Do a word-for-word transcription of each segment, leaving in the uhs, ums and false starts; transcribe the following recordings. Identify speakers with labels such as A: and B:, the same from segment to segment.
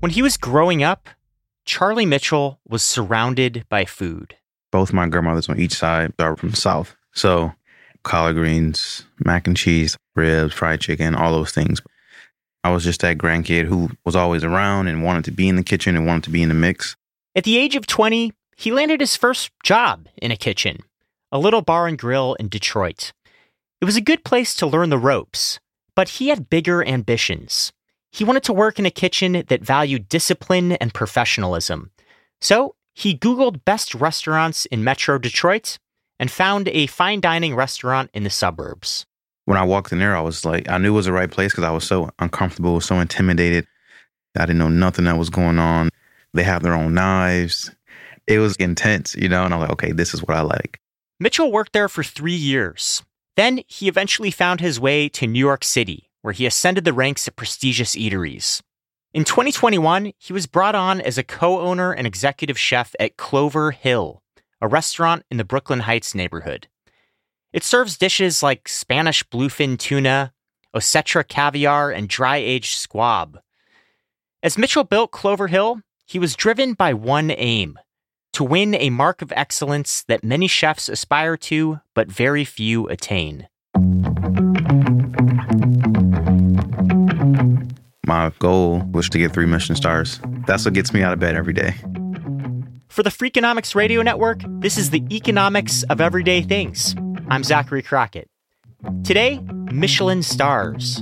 A: When he was growing up, Charlie Mitchell was surrounded by food.
B: Both my grandmothers on each side are from the South. So collard greens, mac and cheese, ribs, fried chicken, all those things. I was just that grandkid who was always around and wanted to be in the kitchen and wanted to be in the mix.
A: At the age of twenty, he landed his first job in a kitchen, a little bar and grill in Detroit. It was a good place to learn the ropes, but he had bigger ambitions. He wanted to work in a kitchen that valued discipline and professionalism. So he Googled best restaurants in Metro Detroit and found a fine dining restaurant in the suburbs.
B: When I walked in there, I was like, I knew it was the right place because I was so uncomfortable, so intimidated. I didn't know nothing that was going on. They have their own knives. It was intense, you know, and I'm like, okay, this is what I like.
A: Mitchell worked there for three years. Then he eventually found his way to New York City, where he ascended the ranks at prestigious eateries. In twenty twenty-one, he was brought on as a co-owner and executive chef at Clover Hill, a restaurant in the Brooklyn Heights neighborhood. It serves dishes like Spanish bluefin tuna, Osetra caviar, and dry-aged squab. As Mitchell built Clover Hill, he was driven by one aim: to win a mark of excellence that many chefs aspire to, but very few attain.
B: My goal was to get three Michelin stars. That's what gets me out of bed every day.
A: For the Freakonomics Radio Network, this is the economics of everyday things. I'm Zachary Crockett. Today, Michelin stars.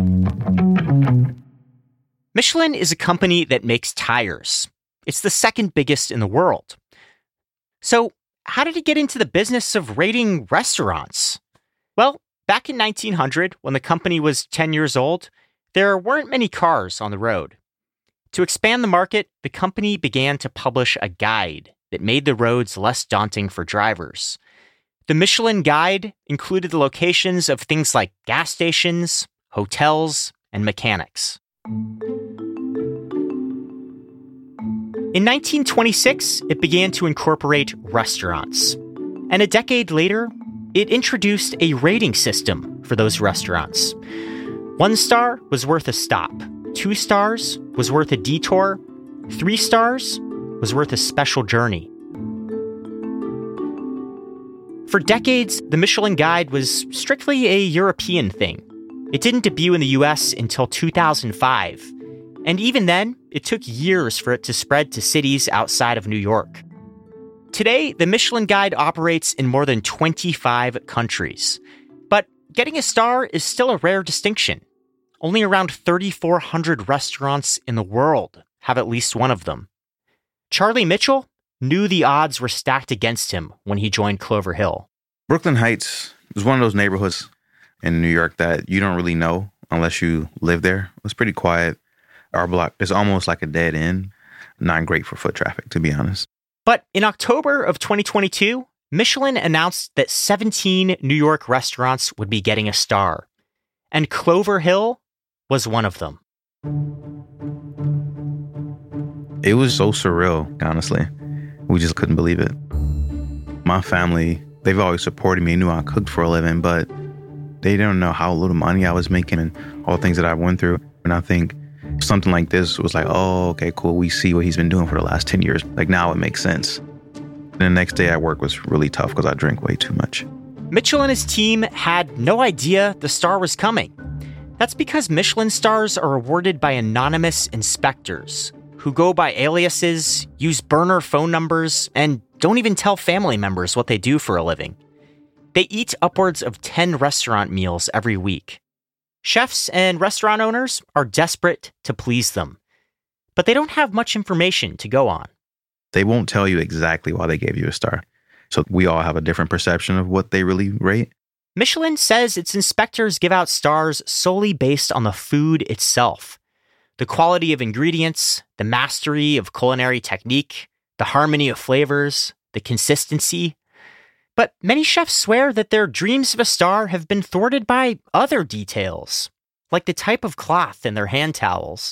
A: Michelin is a company that makes tires. It's the second biggest in the world. So, how did he get into the business of rating restaurants? Well, back in nineteen hundred, when the company was ten years old, there weren't many cars on the road. To expand the market, the company began to publish a guide that made the roads less daunting for drivers. The Michelin Guide included the locations of things like gas stations, hotels, and mechanics. In nineteen twenty-six, it began to incorporate restaurants. And a decade later, it introduced a rating system for those restaurants. One star was worth a stop. Two stars was worth a detour. Three stars was worth a special journey. For decades, the Michelin Guide was strictly a European thing. It didn't debut in the U S until two thousand five. And even then, it took years for it to spread to cities outside of New York. Today, the Michelin Guide operates in more than twenty-five countries. But getting a star is still a rare distinction. Only around thirty-four hundred restaurants in the world have at least one of them. Charlie Mitchell knew the odds were stacked against him when he joined Clover Hill.
B: Brooklyn Heights is one of those neighborhoods in New York that you don't really know unless you live there. It's pretty quiet. Our block is almost like a dead end. Not great for foot traffic, to be honest.
A: But in October of twenty twenty-two, Michelin announced that seventeen New York restaurants would be getting a star. And Clover Hill was one of them.
B: It was so surreal, honestly. We just couldn't believe it. My family, they've always supported me, knew I cooked for a living, but they didn't know how little money I was making and all the things that I went through. And I think something like this was like, oh, okay, cool. We see what he's been doing for the last ten years. Like, now it makes sense. And the next day at work was really tough because I drank way too much.
A: Mitchell and his team had no idea the star was coming. That's because Michelin stars are awarded by anonymous inspectors who go by aliases, use burner phone numbers, and don't even tell family members what they do for a living. They eat upwards of ten restaurant meals every week. Chefs and restaurant owners are desperate to please them, but they don't have much information to go on.
B: They won't tell you exactly why they gave you a star. So we all have a different perception of what they really rate.
A: Michelin says its inspectors give out stars solely based on the food itself. The quality of ingredients, the mastery of culinary technique, the harmony of flavors, the consistency. But many chefs swear that their dreams of a star have been thwarted by other details, like the type of cloth in their hand towels.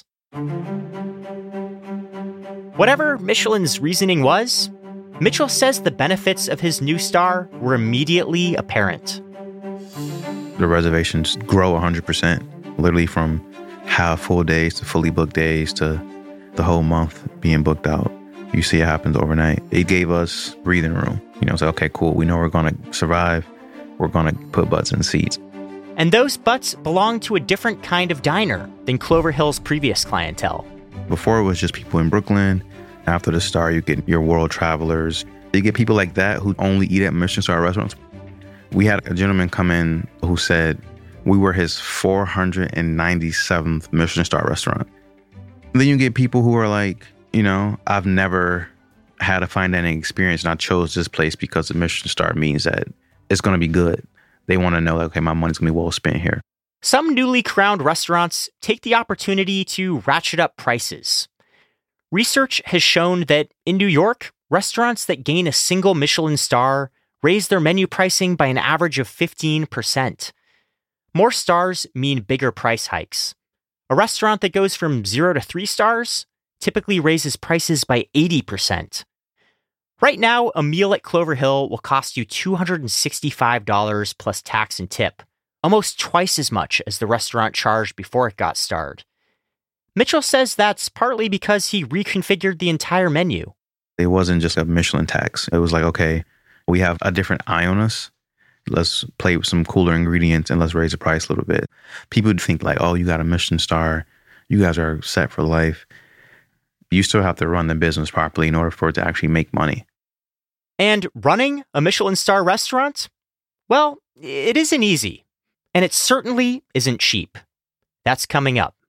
A: Whatever Michelin's reasoning was, Mitchell says the benefits of his new star were immediately apparent.
B: The reservations grow one hundred percent, literally from half full days to fully booked days to the whole month being booked out. You see it happens overnight. It gave us breathing room. You know, it's like, okay, cool. We know we're going to survive. We're going to put butts in seats.
A: And those butts belong to a different kind of diner than Clover Hill's previous clientele.
B: Before, it was just people in Brooklyn. After the Star, you get your world travelers. You get people like that who only eat at Michelin star restaurants. We had a gentleman come in who said we were his four hundred ninety-seventh Michelin star restaurant. And then you get people who are like, you know, I've never had a fine dining experience and I chose this place because the Michelin star means that it's going to be good. They want to know, okay, my money's going to be well spent here.
A: Some newly crowned restaurants take the opportunity to ratchet up prices. Research has shown that in New York, restaurants that gain a single Michelin star raise their menu pricing by an average of fifteen percent. More stars mean bigger price hikes. A restaurant that goes from zero to three stars typically raises prices by eighty percent. Right now, a meal at Clover Hill will cost you two hundred sixty-five dollars plus tax and tip, almost twice as much as the restaurant charged before it got starred. Mitchell says that's partly because he reconfigured the entire menu.
B: It wasn't just a Michelin tax. It was like, okay, we have a different eye on us. Let's play with some cooler ingredients and let's raise the price a little bit. People would think like, oh, you got a Michelin star. You guys are set for life. You still have to run the business properly in order for it to actually make money.
A: And running a Michelin star restaurant? Well, it isn't easy. And it certainly isn't cheap. That's coming up.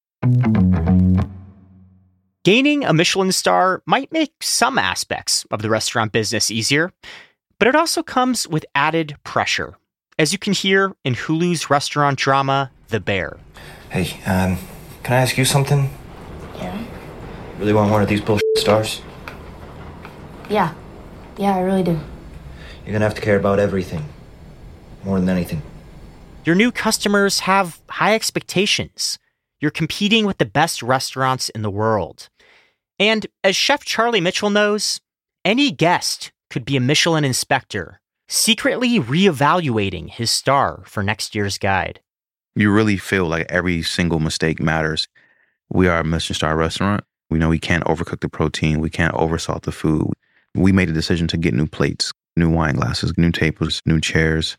A: Gaining a Michelin star might make some aspects of the restaurant business easier, but it also comes with added pressure, as you can hear in Hulu's restaurant drama, The Bear.
C: Hey, um, can I ask you something?
D: Yeah?
C: Really want one of these bullshit stars?
D: Yeah. Yeah, I really do.
C: You're gonna have to care about everything. More than anything.
A: Your new customers have high expectations. You're competing with the best restaurants in the world. And as Chef Charlie Mitchell knows, any guest could be a Michelin inspector, secretly reevaluating his star for next year's guide.
B: You really feel like every single mistake matters. We are a Michelin star restaurant. We know we can't overcook the protein. We can't oversalt the food. We made a decision to get new plates, new wine glasses, new tables, new chairs.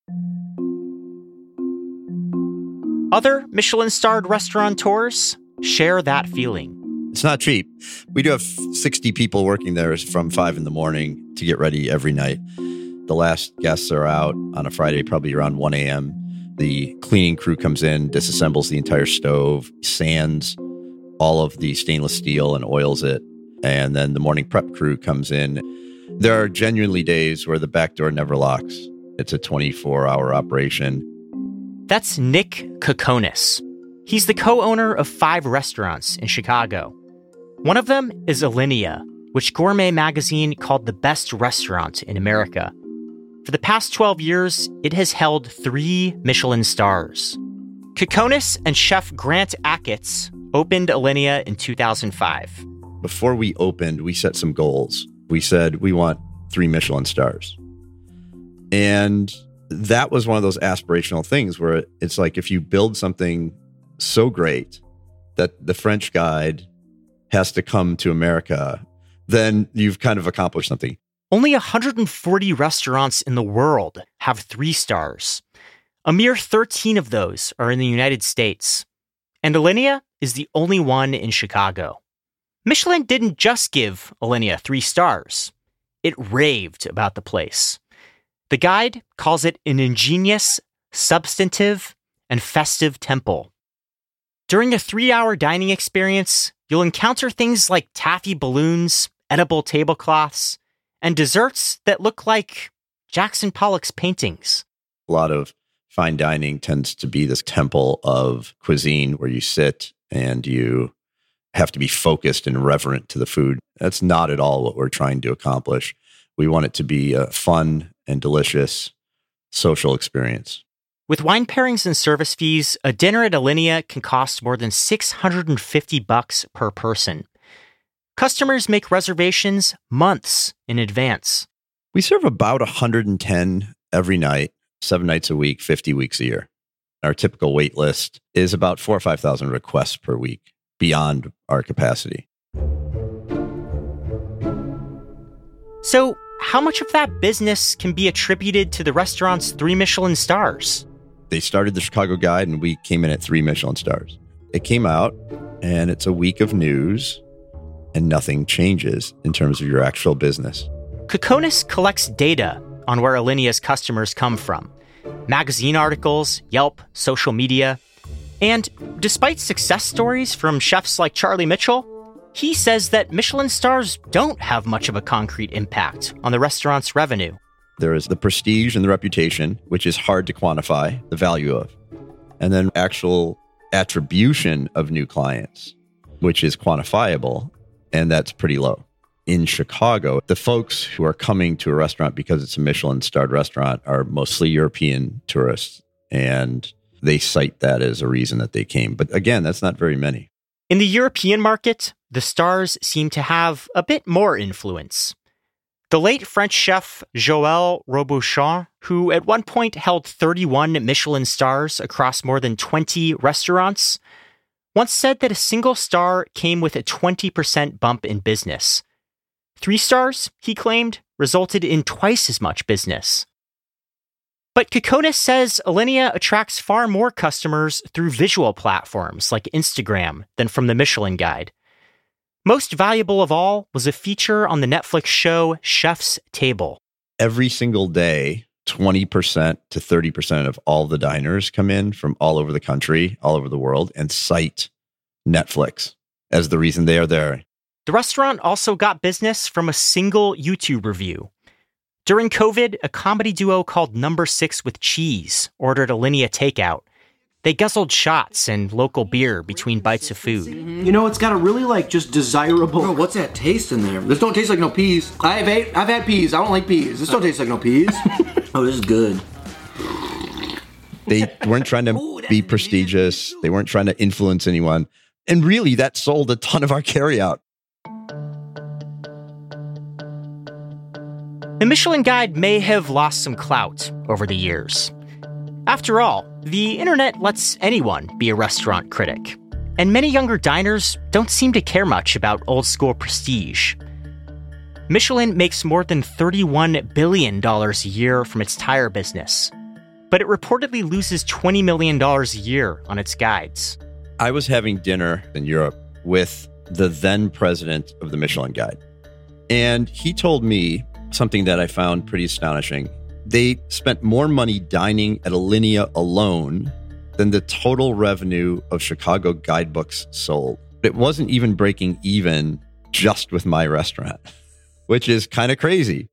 A: Other Michelin-starred restaurateurs share that feeling.
E: It's not cheap. We do have sixty people working there from five in the morning to get ready every night. The last guests are out on a Friday, probably around one a.m. The cleaning crew comes in, disassembles the entire stove, sands all of the stainless steel and oils it. And then the morning prep crew comes in. There are genuinely days where the back door never locks. It's a twenty-four hour operation.
A: That's Nick Kokonis. He's the co-owner of five restaurants in Chicago. One of them is Alinea, which Gourmet magazine called the best restaurant in America. For the past twelve years, it has held three Michelin stars. Kokonis and chef Grant Achatz opened Alinea in two thousand five.
E: Before we opened, we set some goals. We said we want three Michelin stars. And that was one of those aspirational things where it's like if you build something so great that the French guide has to come to America, then you've kind of accomplished something.
A: Only one hundred forty restaurants in the world have three stars. A mere thirteen of those are in the United States. And Alinea is the only one in Chicago. Michelin didn't just give Alinea three stars. It raved about the place. The guide calls it an ingenious, substantive, and festive temple. During a three-hour dining experience, you'll encounter things like taffy balloons, edible tablecloths, and desserts that look like Jackson Pollock's paintings.
E: A lot of fine dining tends to be this temple of cuisine where you sit and you have to be focused and reverent to the food. That's not at all what we're trying to accomplish. We want it to be a fun and delicious social experience.
A: With wine pairings and service fees, a dinner at Alinea can cost more than six hundred fifty bucks per person. Customers make reservations months in advance.
E: We serve about one hundred ten every night, seven nights a week, fifty weeks a year. Our typical wait list is about four or five thousand requests per week. beyond our capacity.
A: So, how much of that business can be attributed to the restaurant's three Michelin stars?
E: They started the Chicago Guide and we came in at three Michelin stars. It came out and it's a week of news and nothing changes in terms of your actual business.
A: Kokonis collects data on where Alinia's customers come from. Magazine articles, Yelp, social media. And despite success stories from chefs like Charlie Mitchell, he says that Michelin stars don't have much of a concrete impact on the restaurant's revenue.
E: There is the prestige and the reputation, which is hard to quantify the value of. And then actual attribution of new clients, which is quantifiable, and that's pretty low. In Chicago, the folks who are coming to a restaurant because it's a Michelin-starred restaurant are mostly European tourists, and they cite that as a reason that they came. But again, that's not very many.
A: In the European market, the stars seem to have a bit more influence. The late French chef Joël Robuchon, who at one point held thirty-one Michelin stars across more than twenty restaurants, once said that a single star came with a twenty percent bump in business. Three stars, he claimed, resulted in twice as much business. But Kokonis says Alinea attracts far more customers through visual platforms like Instagram than from the Michelin Guide. Most valuable of all was a feature on the Netflix show Chef's Table.
E: Every single day, twenty percent to thirty percent of all the diners come in from all over the country, all over the world, and cite Netflix as the reason they are there.
A: The restaurant also got business from a single YouTube review. During COVID, a comedy duo called Number Six with Cheese ordered Alinea takeout. They guzzled shots and local beer between bites of food.
F: You know, it's got a really, like, just desirable...
G: Bro, what's that taste in there? This don't taste like no peas. I've ate, I've had peas. I don't like peas. This don't taste like no peas. Oh, this is good.
E: They weren't trying to Ooh, be prestigious. They weren't trying to influence anyone. And really, that sold a ton of our carryout.
A: The Michelin Guide may have lost some clout over the years. After all, the internet lets anyone be a restaurant critic, and many younger diners don't seem to care much about old-school prestige. Michelin makes more than thirty-one billion dollars a year from its tire business, but it reportedly loses twenty million dollars a year on its guides.
E: I was having dinner in Europe with the then president of the Michelin Guide, and he told me something that I found pretty astonishing. They spent more money dining at Alinea alone than the total revenue of Chicago guidebooks sold. It wasn't even breaking even just with my restaurant, which is kind of crazy.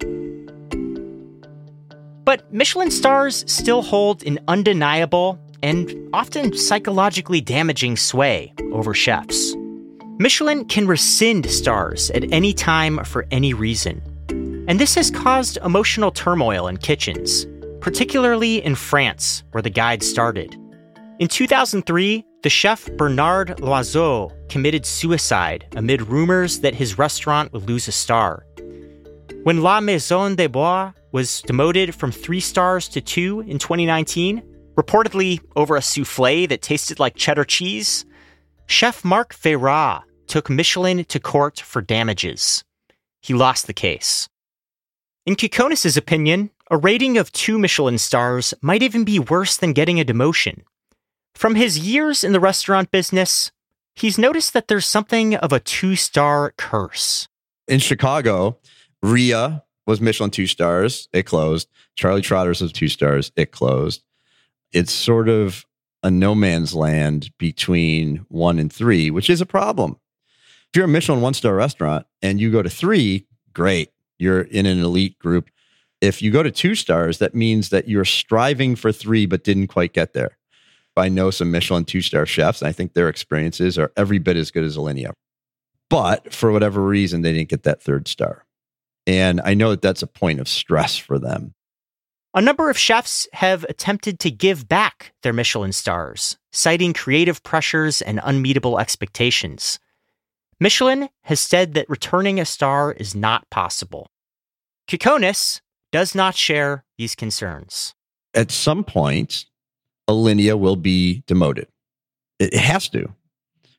A: But Michelin stars still hold an undeniable and often psychologically damaging sway over chefs. Michelin can rescind stars at any time for any reason. And this has caused emotional turmoil in kitchens, particularly in France, where the guide started. In two thousand three, the chef Bernard Loiseau committed suicide amid rumors that his restaurant would lose a star. When La Maison des Bois was demoted from three stars to two in twenty nineteen, reportedly over a soufflé that tasted like cheddar cheese, Chef Marc Feyrat took Michelin to court for damages. He lost the case. In Kokonis' opinion, a rating of two Michelin stars might even be worse than getting a demotion. From his years in the restaurant business, he's noticed that there's something of a two-star curse.
E: In Chicago, Ria was Michelin two stars. It closed. Charlie Trotter's was two stars. It closed. It's sort of a no man's land between one and three, which is a problem. If you're a Michelin one-star restaurant and you go to three, great. You're in an elite group. If you go to two stars, that means that you're striving for three, but didn't quite get there. I know some Michelin two-star chefs, and I think their experiences are every bit as good as Alinea. But for whatever reason, they didn't get that third star. And I know that that's a point of stress for them.
A: A number of chefs have attempted to give back their Michelin stars, citing creative pressures and unmeetable expectations. Michelin has said that returning a star is not possible. Kokonis does not share these concerns.
E: At some point, Alinea will be demoted. It has to,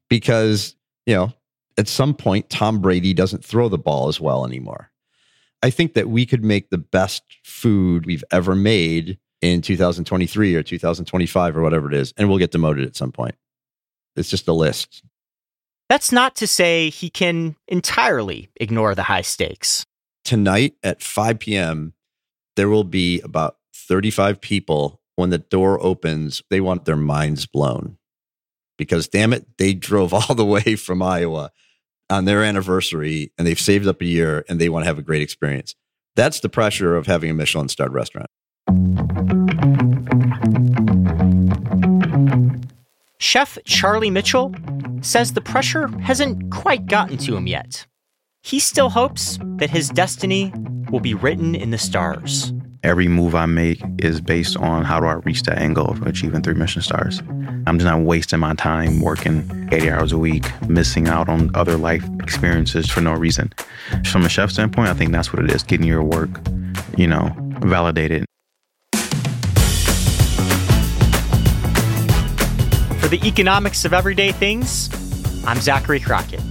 E: because, you know, at some point, Tom Brady doesn't throw the ball as well anymore. I think that we could make the best food we've ever made in two thousand twenty-three or two thousand twenty-five or whatever it is, and we'll get demoted at some point. It's just a list.
A: That's not to say he can entirely ignore the high stakes.
E: Tonight at five p.m., there will be about thirty-five people. When the door opens, they want their minds blown. Because, damn it, they drove all the way from Iowa on their anniversary, and they've saved up a year, and they want to have a great experience. That's the pressure of having a Michelin-starred restaurant.
A: Chef Charlie Mitchell says the pressure hasn't quite gotten to him yet. He still hopes that his destiny will be written in the stars.
B: Every move I make is based on how do I reach that end goal of achieving three Michelin stars. I'm just not wasting my time working eighty hours a week, missing out on other life experiences for no reason. From a chef standpoint, I think that's what it is, getting your work, you know, validated.
A: For the economics of everyday things, I'm Zachary Crockett.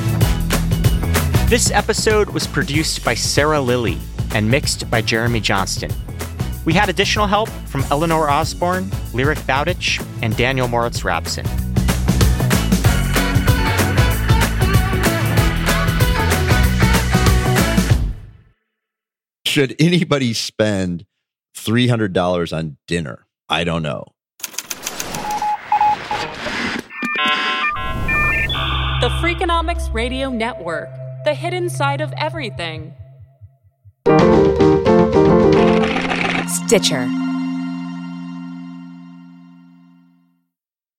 A: This episode was produced by Sarah Lilly and mixed by Jeremy Johnston. We had additional help from Eleanor Osborne, Lyric Bowditch, and Daniel Moritz Rabson.
E: Should anybody spend three hundred dollars on dinner? I don't know.
H: The Freakonomics Radio Network, the hidden side of everything.
I: Stitcher.